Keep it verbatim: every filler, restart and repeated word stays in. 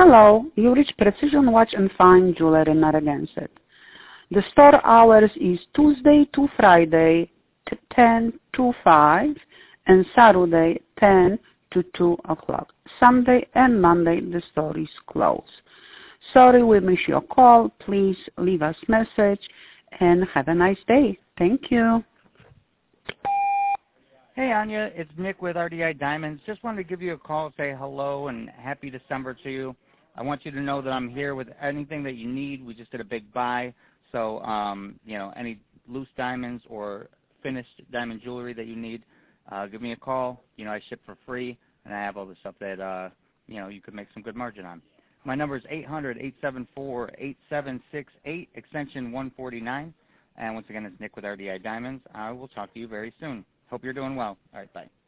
Hello, you reached Precision Watch and Fine Jewelry Narragansett. The store hours is Tuesday to Friday, ten to five, and Saturday, ten to two o'clock. Sunday and Monday, the store is closed. Sorry we missed your call. Please leave us message and have a nice day. Thank you. Hey, Anya, it's Nick with R D I Diamonds. Just wanted to give you a call, say hello, and happy December to you. I want you to know that I'm here with anything that you need. We just did a big buy, so, um, you know, any loose diamonds or finished diamond jewelry that you need, uh, give me a call. You know, I ship for free, and I have all the stuff that, uh, you know, you could make some good margin on. My number is eight hundred, eight seven four, eight seven six eight, extension one forty-nine. And once again, it's Nick with R D I Diamonds. I will talk to you very soon. Hope you're doing well. All right, bye.